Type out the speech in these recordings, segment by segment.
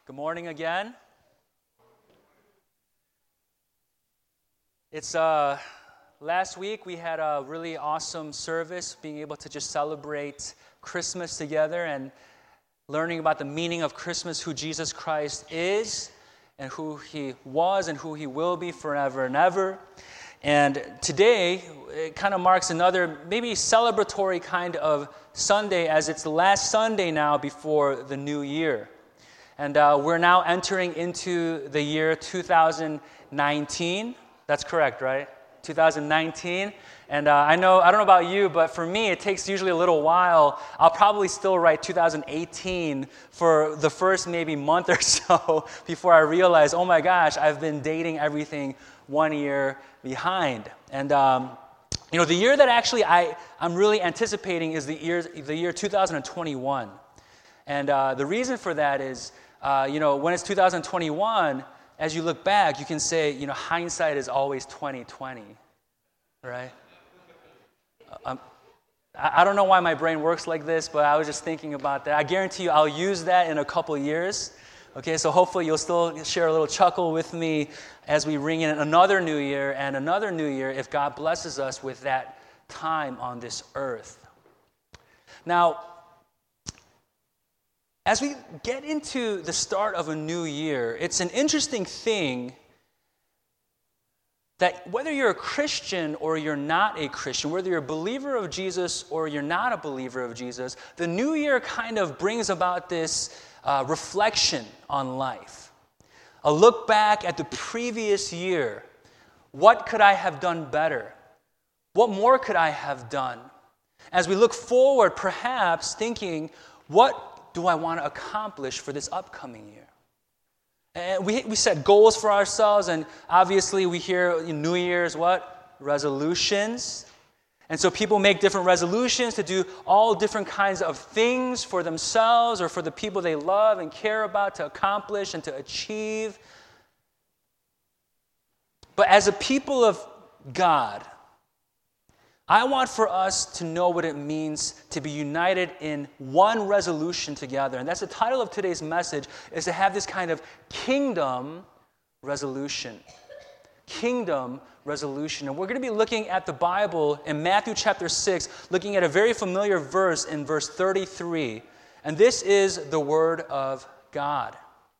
Good morning again. It's last week we had a really awesome service, being able to just celebrate Christmas together and learning about the meaning of Christmas, who Jesus Christ is, and who He was and who He will be forever and ever. And today, it kind of marks another maybe celebratory kind of Sunday, as it's the last Sunday now before the new year. And we're now entering into the year 2019. That's correct, right? 2019. And I don't know about you, but for me, it takes usually a little while. I'll probably still write 2018 for the first maybe month or so before I realize, oh my gosh, I've been dating everything 1 year behind. And the year that actually I'm really anticipating is the year 2021. And the reason for that is, when it's 2021, as you look back, you can say, hindsight is always 20/20, right? I don't know why my brain works like this, but I was just thinking about that. I guarantee you I'll use that in a couple years. Okay, so hopefully you'll still share a little chuckle with me as we ring in another new year and another new year if God blesses us with that time on this earth. Now, as we get into the start of a new year, it's an interesting thing that whether you're a Christian or you're not a Christian, whether you're a believer of Jesus or you're not a believer of Jesus, the new year kind of brings about this reflection on life. A look back at the previous year. What could I have done better? What more could I have done? As we look forward, perhaps thinking, what do I want to accomplish for this upcoming year? And we set goals for ourselves, and obviously we hear in New Year's what? Resolutions. And so people make different resolutions to do all different kinds of things for themselves or for the people they love and care about to accomplish and to achieve. But as a people of God, I want for us to know what it means to be united in one resolution together. And that's the title of today's message, is to have this kind of kingdom resolution. Kingdom resolution. And we're going to be looking at the Bible in Matthew chapter 6, looking at a very familiar verse in verse 33. And this is the word of God.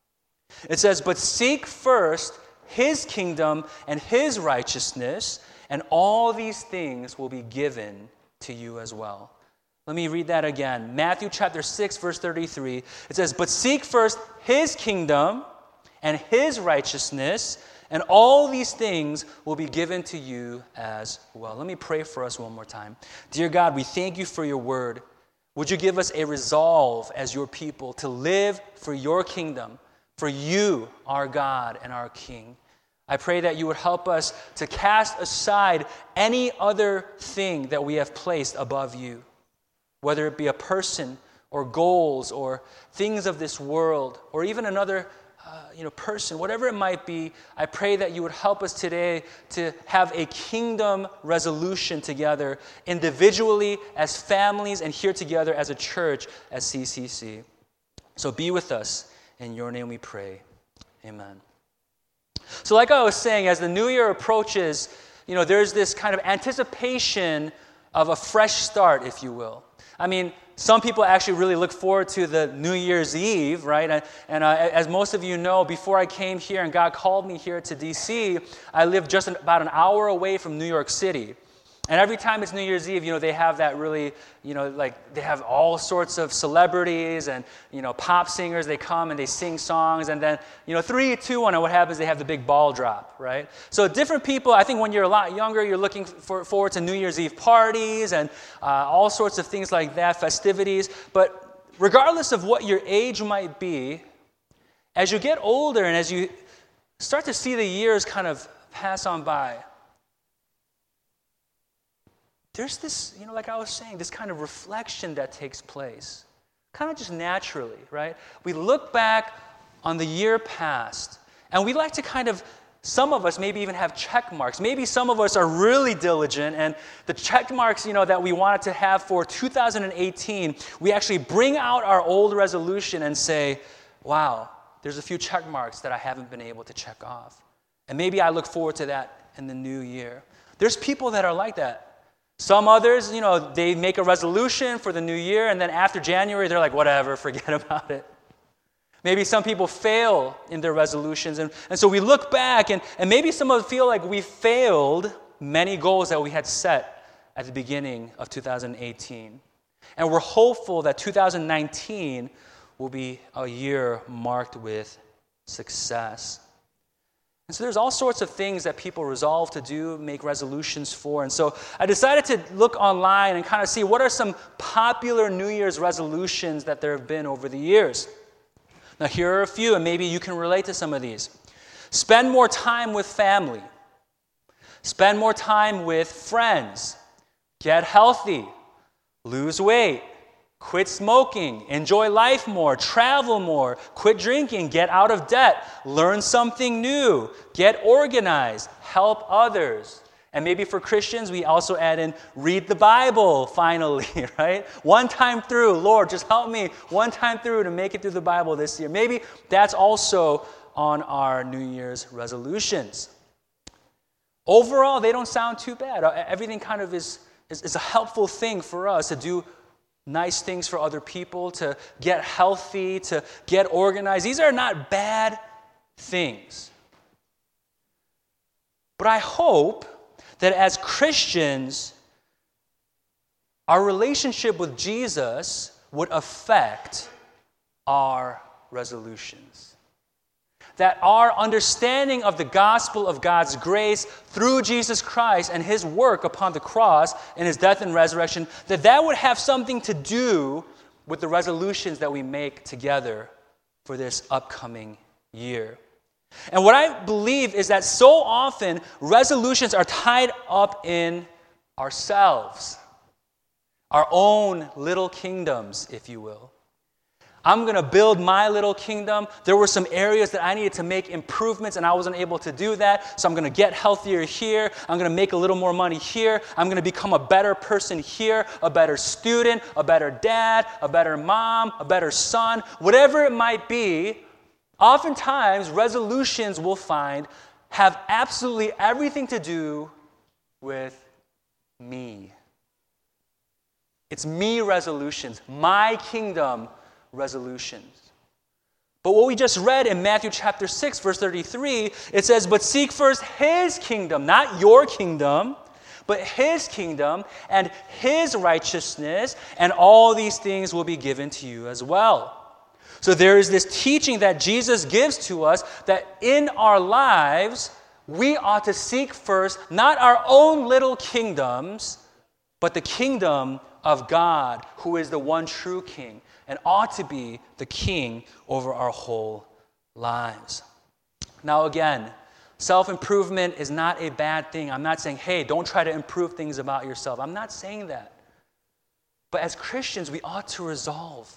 It says, "But seek first His kingdom and His righteousness, and all these things will be given to you as well." Let me read that again. Matthew chapter 6, verse 33. It says, "But seek first His kingdom and His righteousness, and all these things will be given to you as well." Let me pray for us one more time. Dear God, we thank you for your word. Would you give us a resolve as your people to live for your kingdom, for you, our God and our King. I pray that you would help us to cast aside any other thing that we have placed above you, whether it be a person or goals or things of this world or even another person, whatever it might be. I pray that you would help us today to have a kingdom resolution together, individually, as families, and here together as a church, as CCC. So be with us. In your name we pray. Amen. So like I was saying, as the new year approaches, there's this kind of anticipation of a fresh start, if you will. I mean, some people actually really look forward to the New Year's Eve, right? And as most of you know, before I came here and God called me here to D.C., I lived just about an hour away from New York City. And every time it's New Year's Eve, they have that really, they have all sorts of celebrities and, pop singers. They come and they sing songs. And then, 3, 2, 1, and what happens, they have the big ball drop, right? So different people, I think when you're a lot younger, you're looking forward to New Year's Eve parties and all sorts of things like that, festivities. But regardless of what your age might be, as you get older and as you start to see the years kind of pass on by, there's this, like I was saying, this kind of reflection that takes place, kind of just naturally, right? We look back on the year past, and we like to kind of, some of us maybe even have check marks. Maybe some of us are really diligent, and the check marks, that we wanted to have for 2018, we actually bring out our old resolution and say, wow, there's a few check marks that I haven't been able to check off. And maybe I look forward to that in the new year. There's people that are like that. Some others, they make a resolution for the new year, and then after January, they're like, whatever, forget about it. Maybe some people fail in their resolutions, and so we look back, and maybe some of us feel like we failed many goals that we had set at the beginning of 2018. And we're hopeful that 2019 will be a year marked with success. And so there's all sorts of things that people resolve to do, make resolutions for. And so I decided to look online and kind of see what are some popular New Year's resolutions that there have been over the years. Now, here are a few, and maybe you can relate to some of these. Spend more time with family. Spend more time with friends. Get healthy. Lose weight. Quit smoking. Enjoy life more. Travel more. Quit drinking. Get out of debt. Learn something new. Get organized. Help others. And maybe for Christians, we also add in read the Bible, finally, right? One time through, Lord, just help me one time through to make it through the Bible this year. Maybe that's also on our New Year's resolutions. Overall, they don't sound too bad. Everything kind of is a helpful thing for us to do nice things for other people, to get healthy, to get organized. These are not bad things. But I hope that as Christians, our relationship with Jesus would affect our resolutions. That our understanding of the gospel of God's grace through Jesus Christ and His work upon the cross and His death and resurrection, that would have something to do with the resolutions that we make together for this upcoming year. And what I believe is that so often resolutions are tied up in ourselves, our own little kingdoms, if you will. I'm going to build my little kingdom. There were some areas that I needed to make improvements, and I wasn't able to do that. So I'm going to get healthier here. I'm going to make a little more money here. I'm going to become a better person here, a better student, a better dad, a better mom, a better son, whatever it might be. Oftentimes, resolutions we'll find have absolutely everything to do with me. It's me resolutions, my kingdom resolutions. But what we just read in Matthew chapter 6, verse 33, it says, but seek first His kingdom, not your kingdom, but His kingdom and His righteousness, and all these things will be given to you as well. So there is this teaching that Jesus gives to us that in our lives, we ought to seek first not our own little kingdoms, but the kingdom of God, who is the one true King, and ought to be the King over our whole lives. Now again, self-improvement is not a bad thing. I'm not saying, hey, don't try to improve things about yourself. I'm not saying that. But as Christians, we ought to resolve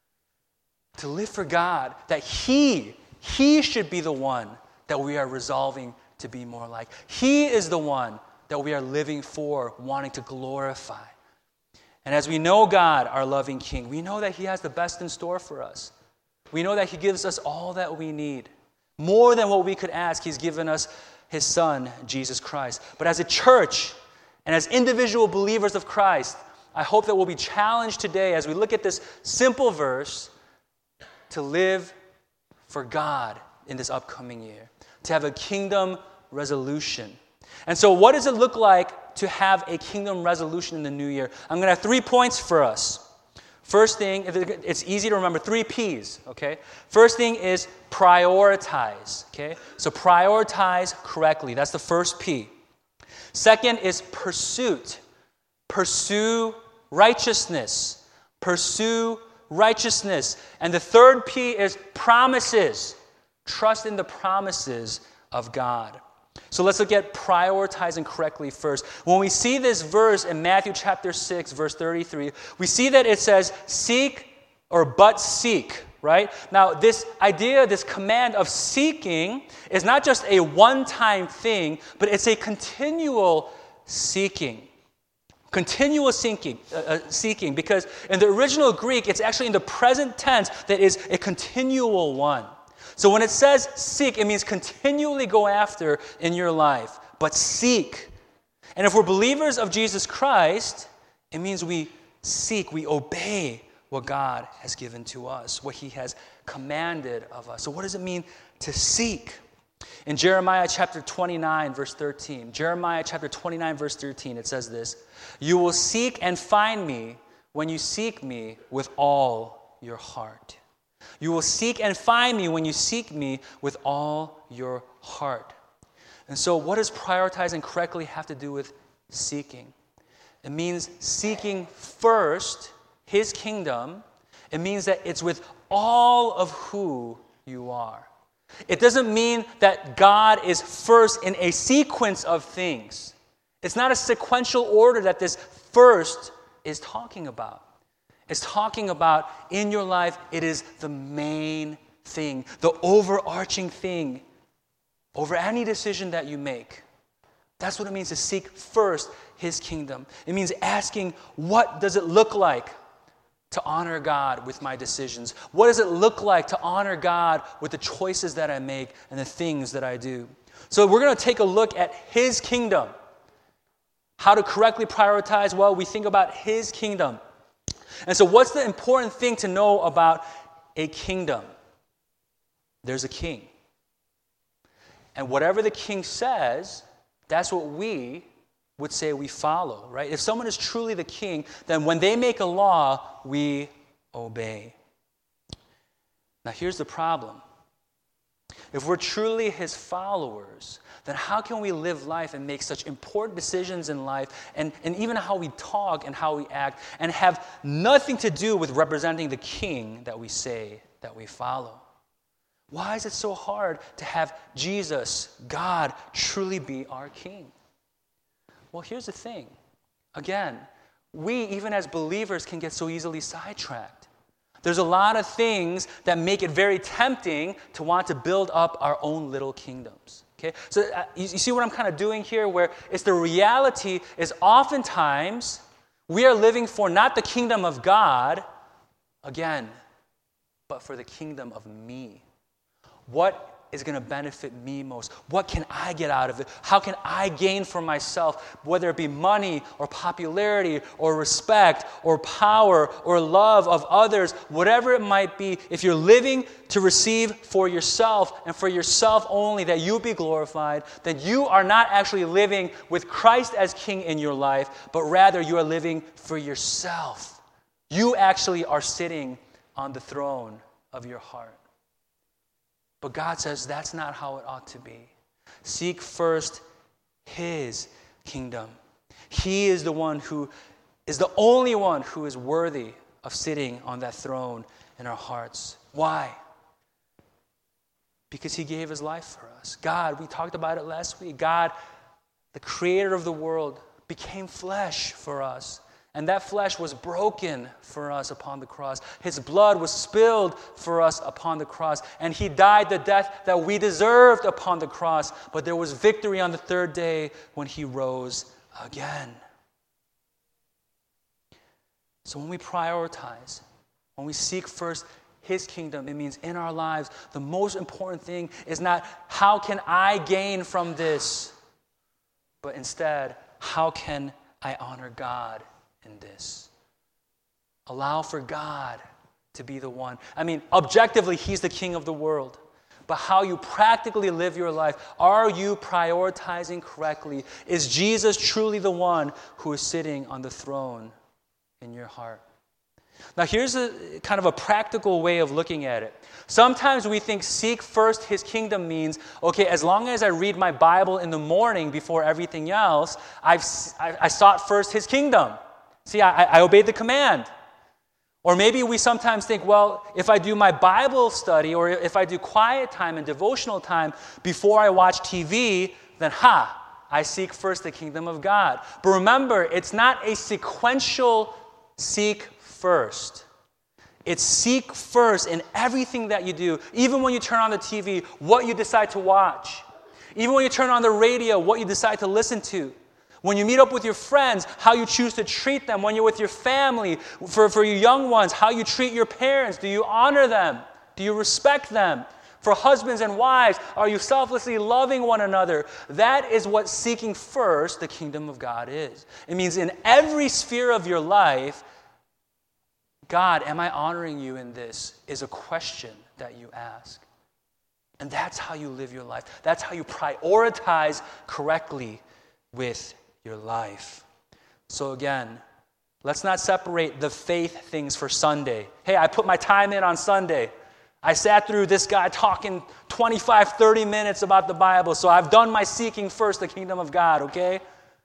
to live for God, that He should be the one that we are resolving to be more like. He is the one that we are living for, wanting to glorify. And as we know God, our loving King, we know that He has the best in store for us. We know that He gives us all that we need. More than what we could ask, He's given us His Son, Jesus Christ. But as a church and as individual believers of Christ, I hope that we'll be challenged today as we look at this simple verse to live for God in this upcoming year, to have a kingdom resolution. And so what does it look like to have a kingdom resolution in the new year? I'm going to have 3 points for us. First thing, it's easy to remember, 3 P's, okay? First thing is prioritize, okay? So prioritize correctly. That's the first P. Second is pursuit. Pursue righteousness. Pursue righteousness. And the third P is promises. Trust in the promises of God. So let's look at prioritizing correctly first. When we see this verse in Matthew chapter 6, verse 33, we see that it says, seek or but seek, right? Now, this idea, this command of seeking is not just a one-time thing, but it's a continual seeking. Continual seeking, because in the original Greek, it's actually in the present tense that is a continual one. So when it says seek, it means continually go after in your life. But seek. And if we're believers of Jesus Christ, it means we seek, we obey what God has given to us, what he has commanded of us. So what does it mean to seek? In Jeremiah chapter 29, verse 13, it says this, "You will seek and find me when you seek me with all your heart." You will seek and find me when you seek me with all your heart. And so what does prioritizing correctly have to do with seeking? It means seeking first his kingdom. It means that it's with all of who you are. It doesn't mean that God is first in a sequence of things. It's not a sequential order that this first is talking about. It's talking about in your life, it is the main thing, the overarching thing over any decision that you make. That's what it means to seek first his kingdom. It means asking, what does it look like to honor God with my decisions? What does it look like to honor God with the choices that I make and the things that I do? So we're going to take a look at his kingdom. How to correctly prioritize? Well, we think about his kingdom. And so what's the important thing to know about a kingdom? There's a king. And whatever the king says, that's what we would say we follow, right? If someone is truly the king, then when they make a law, we obey. Now here's the problem. If we're truly his followers, then how can we live life and make such important decisions in life and even how we talk and how we act and have nothing to do with representing the king that we say that we follow? Why is it so hard to have Jesus, God, truly be our king? Well, here's the thing. Again, we, even as believers, can get so easily sidetracked. There's a lot of things that make it very tempting to want to build up our own little kingdoms. Okay? So you see what I'm kind of doing here, where it's the reality is oftentimes we are living for not the kingdom of God, again, but for the kingdom of me. What is going to benefit me most? What can I get out of it? How can I gain for myself, whether it be money or popularity or respect or power or love of others, whatever it might be? If you're living to receive for yourself and for yourself only, that you be glorified, then you are not actually living with Christ as king in your life, but rather you are living for yourself. You actually are sitting on the throne of your heart. But God says that's not how it ought to be. Seek first his kingdom. He is the one who is the only one who is worthy of sitting on that throne in our hearts. Why? Because he gave his life for us. God, we talked about it last week. God, the creator of the world, became flesh for us. And that flesh was broken for us upon the cross. His blood was spilled for us upon the cross. And he died the death that we deserved upon the cross. But there was victory on the third day when he rose again. So when we prioritize, when we seek first his kingdom, it means in our lives, the most important thing is not how can I gain from this, but instead, how can I honor God in this? Allow for God to be the one. I mean, objectively, he's the king of the world. But how you practically live your life, are you prioritizing correctly? Is Jesus truly the one who is sitting on the throne in your heart? Now, here's a kind of a practical way of looking at it. Sometimes we think seek first his kingdom means, okay, as long as I read my Bible in the morning before everything else, I sought first his kingdom. See, I obeyed the command. Or maybe we sometimes think, well, if I do my Bible study or if I do quiet time and devotional time before I watch TV, then I seek first the kingdom of God. But remember, it's not a sequential seek first. It's seek first in everything that you do. Even when you turn on the TV, what you decide to watch. Even when you turn on the radio, what you decide to listen to. When you meet up with your friends, how you choose to treat them. When you're with your family, for your young ones, how you treat your parents. Do you honor them? Do you respect them? For husbands and wives, are you selflessly loving one another? That is what seeking first the kingdom of God is. It means in every sphere of your life, God, am I honoring you in this? Is a question that you ask. And that's how you live your life. That's how you prioritize correctly with your life. So again, let's not separate the faith things for Sunday. Hey, I put my time in on Sunday. I sat through this guy talking 25, 30 minutes about the Bible, so I've done my seeking first the kingdom of God, okay?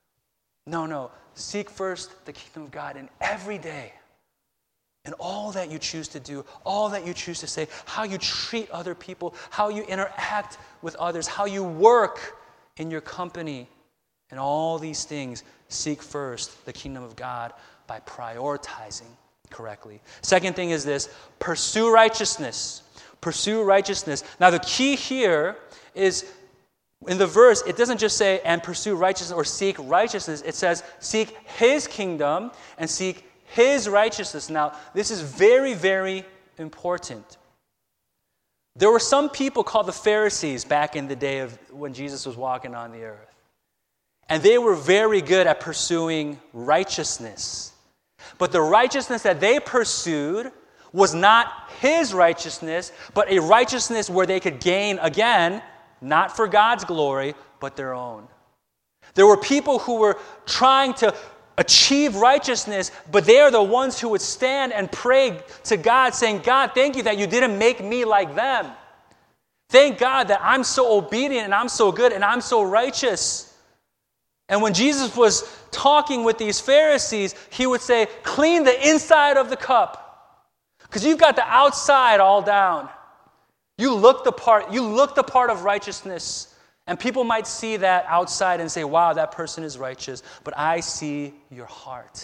No. Seek first the kingdom of God in every day. And all that you choose to do, all that you choose to say, how you treat other people, how you interact with others, how you work in your company, and all these things, seek first the kingdom of God by prioritizing correctly. Second thing is this: pursue righteousness. Pursue righteousness. Now the key here is, in the verse, it doesn't just say, and pursue righteousness or seek righteousness. It says, seek His kingdom and seek His righteousness. Now, this is very, very important. There were some people called the Pharisees back in the day of when Jesus was walking on the earth. And they were very good at pursuing righteousness. But the righteousness that they pursued was not His righteousness, but a righteousness where they could gain, again, not for God's glory, but their own. There were people who were trying to achieve righteousness, but they are the ones who would stand and pray to God, saying, God, thank you that you didn't make me like them. Thank God that I'm so obedient and I'm so good and I'm so righteous. And when Jesus was talking with these Pharisees, He would say, clean the inside of the cup. Because you've got the outside all down. You look the part of righteousness. And people might see that outside and say, wow, that person is righteous. But I see your heart.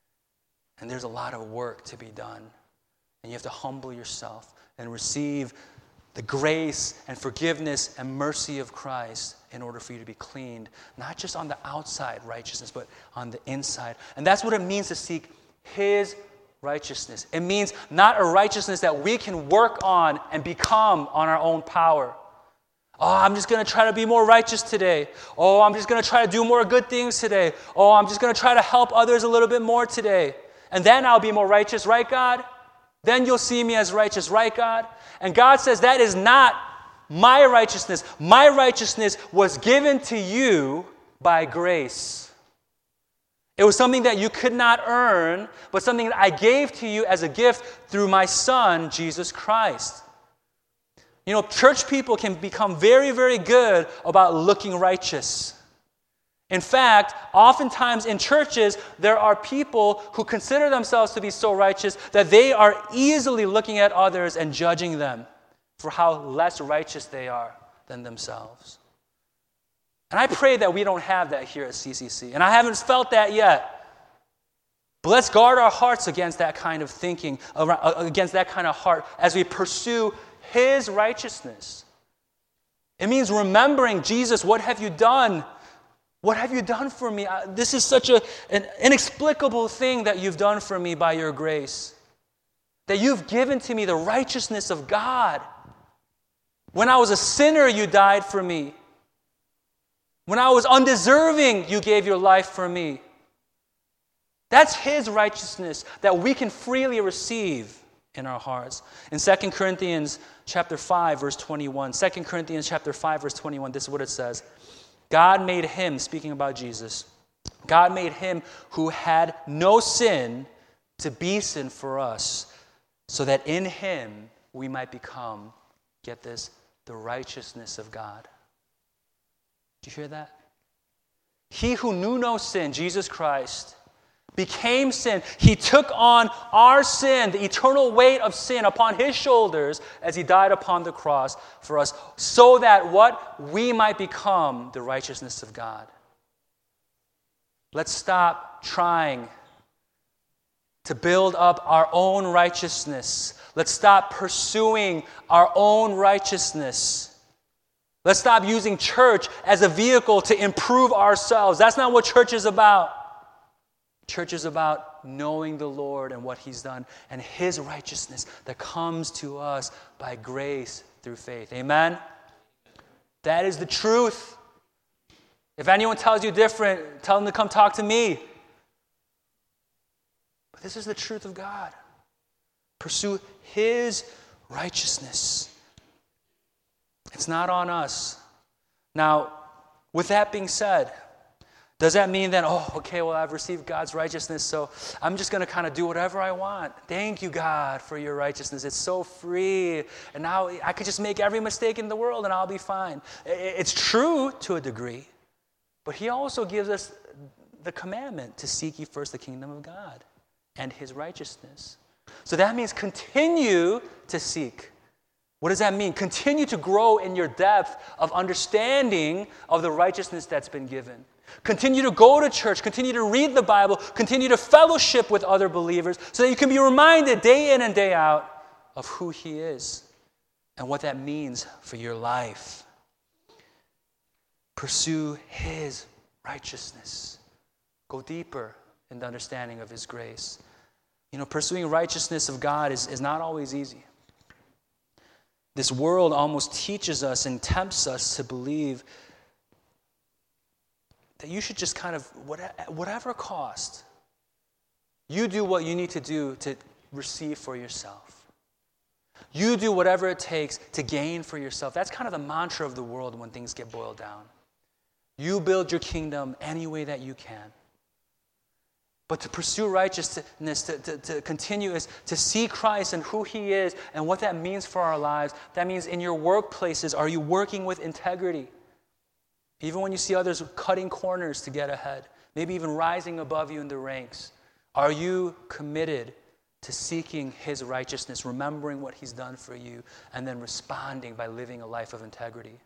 And there's a lot of work to be done. And you have to humble yourself and receive the grace and forgiveness and mercy of Christ in order for you to be cleaned, not just on the outside righteousness, but on the inside. And that's what it means to seek His righteousness. It means not a righteousness that we can work on and become on our own power. Oh, I'm just going to try to be more righteous today. Oh, I'm just going to try to do more good things today. Oh, I'm just going to try to help others a little bit more today. And then I'll be more righteous, right, God? Then you'll see me as righteous, right, God? And God says that is not my righteousness. My righteousness was given to you by grace. It was something that you could not earn, but something that I gave to you as a gift through my Son, Jesus Christ. You know, church people can become very, very good about looking righteous. In fact, oftentimes in churches, there are people who consider themselves to be so righteous that they are easily looking at others and judging them for how less righteous they are than themselves. And I pray that we don't have that here at CCC. And I haven't felt that yet. But let's guard our hearts against that kind of thinking, against that kind of heart as we pursue His righteousness. It means remembering, Jesus, what have you done? What have you done for me? This is such an inexplicable thing that you've done for me by your grace. That you've given to me the righteousness of God. When I was a sinner, you died for me. When I was undeserving, you gave your life for me. That's His righteousness that we can freely receive in our hearts. In 2 Corinthians chapter 5, verse 21, 2 Corinthians chapter 5, verse 21, this is what it says. God made Him, speaking about Jesus, God made Him who had no sin to be sin for us, so that in Him we might become, get this, the righteousness of God. Did you hear that? He who knew no sin, Jesus Christ, became sin. He took on our sin, the eternal weight of sin upon His shoulders as He died upon the cross for us, so that what? We might become the righteousness of God. Let's stop trying to build up our own righteousness. Let's stop pursuing our own righteousness. Let's stop using church as a vehicle to improve ourselves. That's not what church is about. Church is about knowing the Lord and what He's done and His righteousness that comes to us by grace through faith. Amen? That is the truth. If anyone tells you different, tell them to come talk to me. But this is the truth of God. Pursue His righteousness. It's not on us. Now, with that being said, does that mean that, I've received God's righteousness, so I'm just going to kind of do whatever I want? Thank you, God, for your righteousness. It's so free. And now I could just make every mistake in the world and I'll be fine. It's true to a degree, but He also gives us the commandment to seek ye first the kingdom of God and His righteousness. So that means continue to seek. What does that mean? Continue to grow in your depth of understanding of the righteousness that's been given. Continue to go to church. Continue to read the Bible. Continue to fellowship with other believers so that you can be reminded day in and day out of who He is and what that means for your life. Pursue His righteousness. Go deeper in the understanding of His grace. Pursuing righteousness of God is not always easy. This world almost teaches us and tempts us to believe that you should just kind of, whatever cost, you do what you need to do to receive for yourself. You do whatever it takes to gain for yourself. That's kind of the mantra of the world when things get boiled down. You build your kingdom any way that you can. But to pursue righteousness, to continue is to see Christ and who He is and what that means for our lives. That means in your workplaces, are you working with integrity? Even when you see others cutting corners to get ahead, maybe even rising above you in the ranks, are you committed to seeking His righteousness, remembering what He's done for you, and then responding by living a life of integrity?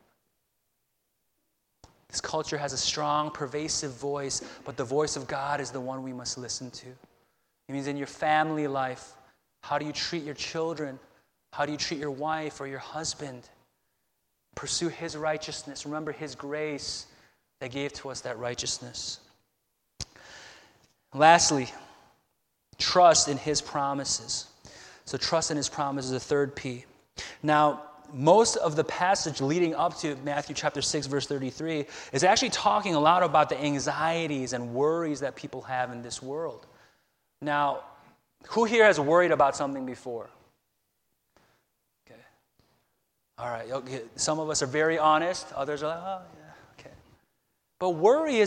This culture has a strong, pervasive voice, but the voice of God is the one we must listen to. It means in your family life, how do you treat your children? How do you treat your wife or your husband? Pursue His righteousness. Remember His grace that gave to us that righteousness. Lastly, trust in His promises. So trust in His promises, the third P. Now, most of the passage leading up to Matthew chapter 6, verse 33 is actually talking a lot about the anxieties and worries that people have in this world. Now, who here has worried about something before? Okay. All right. Okay. Some of us are very honest. Others are like, oh, yeah, okay. But worry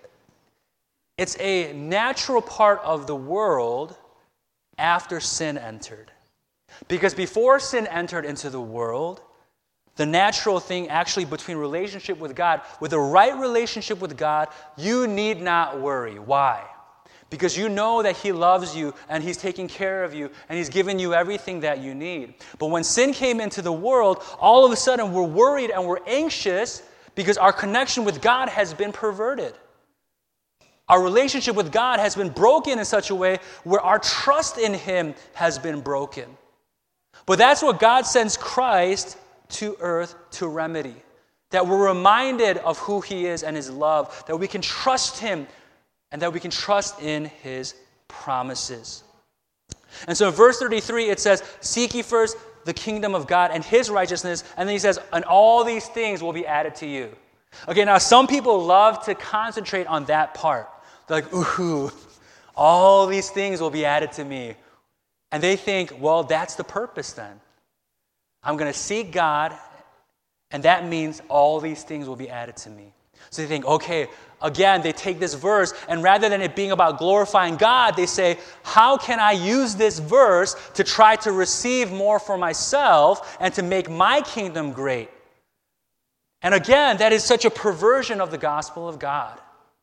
it's a natural part of the world after sin entered. Because before sin entered into the world, the natural thing actually between relationship with God, with the right relationship with God, you need not worry. Why? Because you know that He loves you and He's taking care of you and He's given you everything that you need. But when sin came into the world, all of a sudden we're worried and we're anxious because our connection with God has been perverted. Our relationship with God has been broken in such a way where our trust in Him has been broken. But that's what God sends Christ to earth to remedy. That we're reminded of who He is and His love. That we can trust Him and that we can trust in His promises. And so in verse 33 it says, seek ye first the kingdom of God and His righteousness. And then He says, and all these things will be added to you. Okay, now some people love to concentrate on that part. They're like, ooh, all these things will be added to me. And they think, well, that's the purpose then. I'm going to seek God, and that means all these things will be added to me. So they think, okay, again, they take this verse, and rather than it being about glorifying God, they say, how can I use this verse to try to receive more for myself and to make my kingdom great? And again, that is such a perversion of the gospel of God.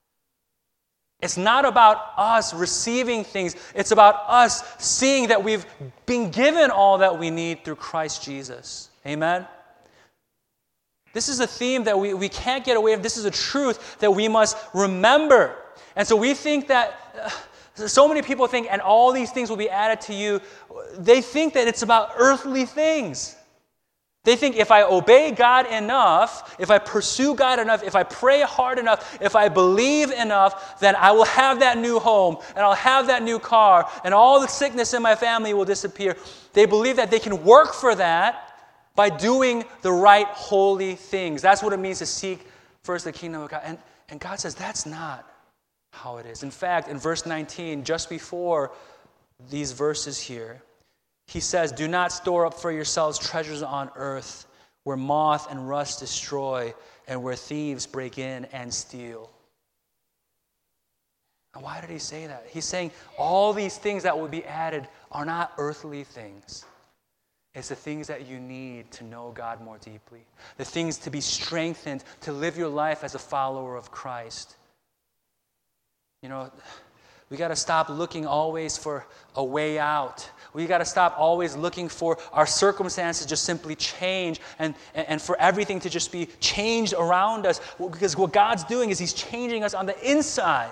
It's not about us receiving things. It's about us seeing that we've been given all that we need through Christ Jesus. Amen? This is a theme that we can't get away from. This is a truth that we must remember. And so we think that, so many people think, and all these things will be added to you. They think that it's about earthly things. They think if I obey God enough, if I pursue God enough, if I pray hard enough, if I believe enough, then I will have that new home, and I'll have that new car, and all the sickness in my family will disappear. They believe that they can work for that by doing the right holy things. That's what it means to seek first the kingdom of God. And God says that's not how it is. In fact, in verse 19, just before these verses here, he says, "Do not store up for yourselves treasures on earth where moth and rust destroy and where thieves break in and steal." And why did he say that? He's saying all these things that will be added are not earthly things. It's the things that you need to know God more deeply. The things to be strengthened, to live your life as a follower of Christ. You know, we got to stop looking always for a way out. We got to stop always looking for our circumstances just simply change and for everything to just be changed around us. Because what God's doing is He's changing us on the inside.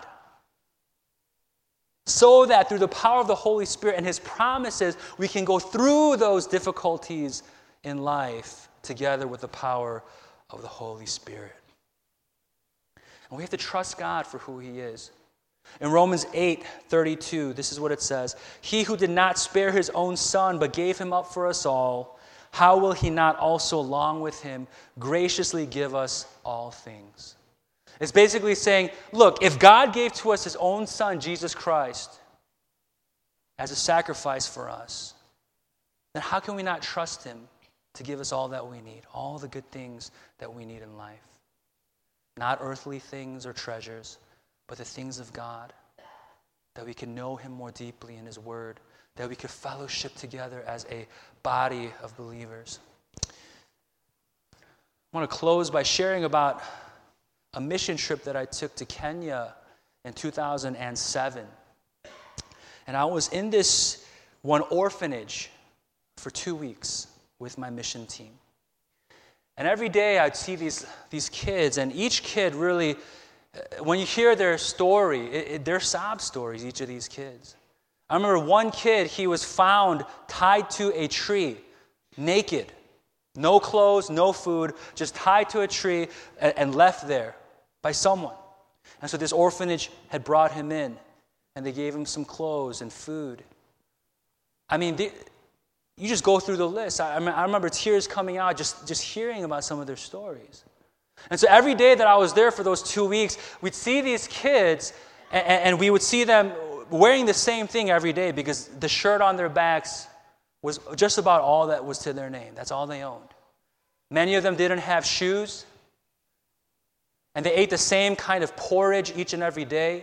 So that through the power of the Holy Spirit and His promises, we can go through those difficulties in life together with the power of the Holy Spirit. And we have to trust God for who He is. In Romans 8:32, this is what it says. "He who did not spare His own Son, but gave Him up for us all, how will He not also, along with Him, graciously give us all things?" It's basically saying, look, if God gave to us His own Son, Jesus Christ, as a sacrifice for us, then how can we not trust Him to give us all that we need, all the good things that we need in life? Not earthly things or treasures, but the things of God, that we can know Him more deeply in His Word, that we could fellowship together as a body of believers. I want to close by sharing about a mission trip that I took to Kenya in 2007. And I was in this one orphanage for 2 weeks with my mission team. And every day I'd see these kids, and each kid really, when you hear their story, they're sob stories, each of these kids. I remember one kid, he was found tied to a tree, naked. No clothes, no food, just tied to a tree and left there by someone. And so this orphanage had brought him in, and they gave him some clothes and food. I mean, you just go through the list. I remember tears coming out just hearing about some of their stories. And so every day that I was there for those 2 weeks, we'd see these kids, and we would see them wearing the same thing every day because the shirt on their backs was just about all that was to their name. That's all they owned. Many of them didn't have shoes, and they ate the same kind of porridge each and every day.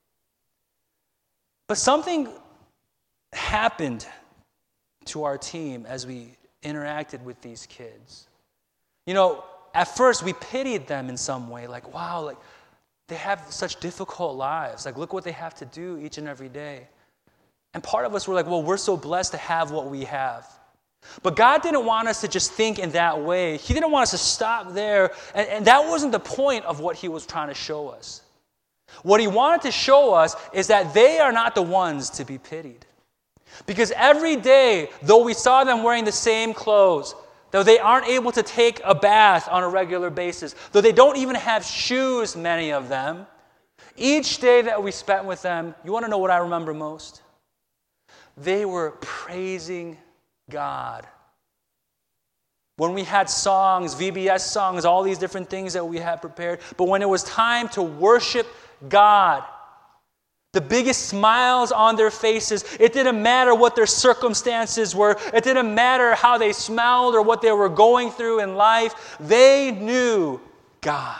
But something happened to our team as we interacted with these kids. You know, at first we pitied them in some way, like, wow, like they have such difficult lives. Like, look what they have to do each and every day. And part of us were like, well, we're so blessed to have what we have. But God didn't want us to just think in that way. He didn't want us to stop there. And that wasn't the point of what He was trying to show us. What He wanted to show us is that they are not the ones to be pitied. Because every day, though we saw them wearing the same clothes, though they aren't able to take a bath on a regular basis, though they don't even have shoes, many of them, each day that we spent with them, you want to know what I remember most? They were praising God. When we had songs, VBS songs, all these different things that we had prepared, but when it was time to worship God, the biggest smiles on their faces, it didn't matter what their circumstances were, it didn't matter how they smelled or what they were going through in life, they knew God.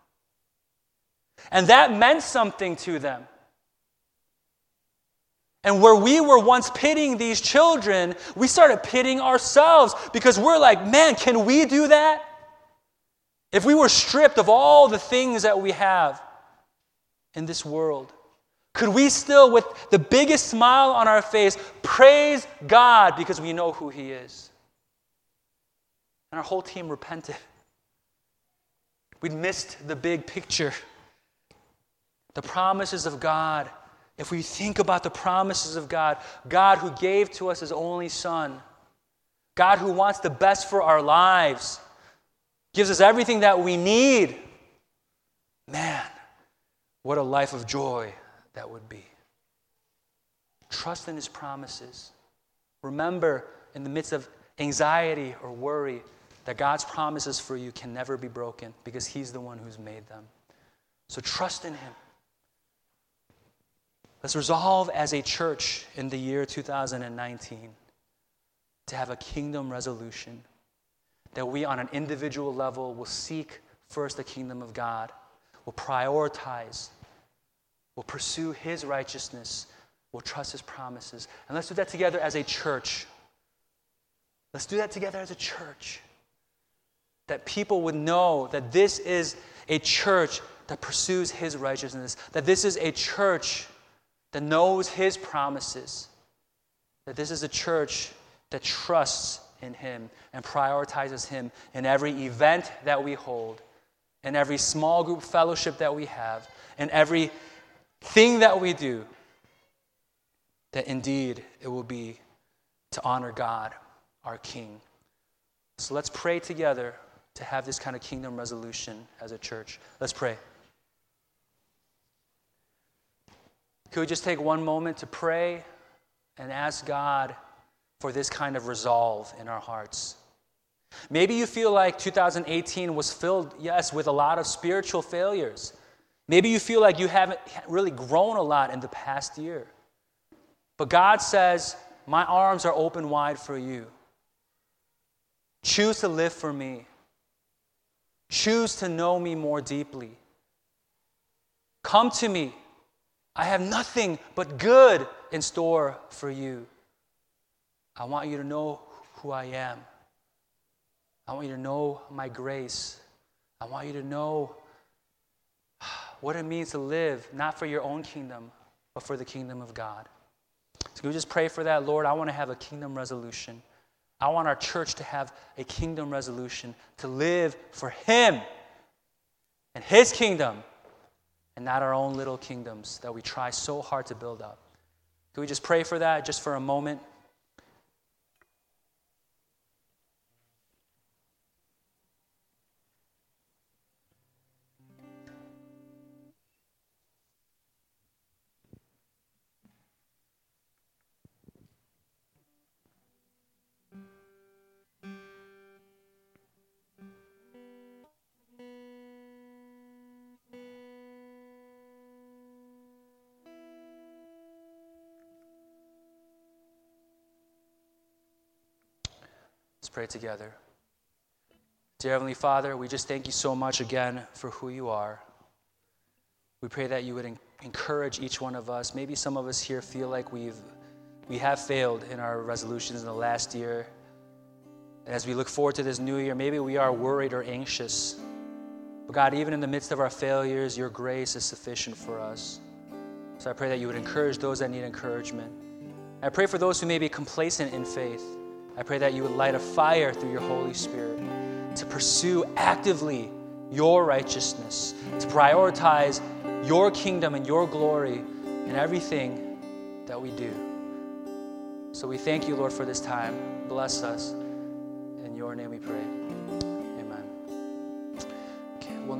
And that meant something to them. And where we were once pitying these children, we started pitying ourselves because we're like, man, can we do that? If we were stripped of all the things that we have in this world, could we still, with the biggest smile on our face, praise God because we know who He is? And our whole team repented. We'd missed the big picture. The promises of God. If we think about the promises of God, God who gave to us His only Son, God who wants the best for our lives, gives us everything that we need, man, what a life of joy that would be. Trust in His promises. Remember, in the midst of anxiety or worry, that God's promises for you can never be broken because He's the one who's made them. So trust in Him. Let's resolve as a church in the year 2019 to have a kingdom resolution, that we on an individual level will seek first the kingdom of God, will prioritize, will pursue His righteousness, will trust His promises. And let's do that together as a church. Let's do that together as a church. That people would know that this is a church that pursues His righteousness, that this is a church that knows His promises, that this is a church that trusts in Him and prioritizes Him in every event that we hold, in every small group fellowship that we have, in every thing that we do, that indeed it will be to honor God, our King. So let's pray together to have this kind of kingdom resolution as a church. Let's pray. Could we just take one moment to pray and ask God for this kind of resolve in our hearts? Maybe you feel like 2018 was filled, yes, with a lot of spiritual failures. Maybe you feel like you haven't really grown a lot in the past year. But God says, my arms are open wide for you. Choose to live for me. Choose to know me more deeply. Come to me. I have nothing but good in store for you. I want you to know who I am. I want you to know my grace. I want you to know what it means to live, not for your own kingdom, but for the kingdom of God. So can we just pray for that? Lord, I want to have a kingdom resolution. I want our church to have a kingdom resolution, to live for Him and His kingdom, and not our own little kingdoms that we try so hard to build up. Can we just pray for that just for a moment? Let's pray together. Dear Heavenly Father, we just thank you so much again for who you are. We pray that you would encourage each one of us. Maybe some of us here feel like we have failed in our resolutions in the last year. And as we look forward to this new year, maybe we are worried or anxious. But God, even in the midst of our failures, your grace is sufficient for us. So I pray that you would encourage those that need encouragement. I pray for those who may be complacent in faith. I pray that you would light a fire through your Holy Spirit to pursue actively your righteousness, to prioritize your kingdom and your glory in everything that we do. So we thank you, Lord, for this time. Bless us. In your name we pray.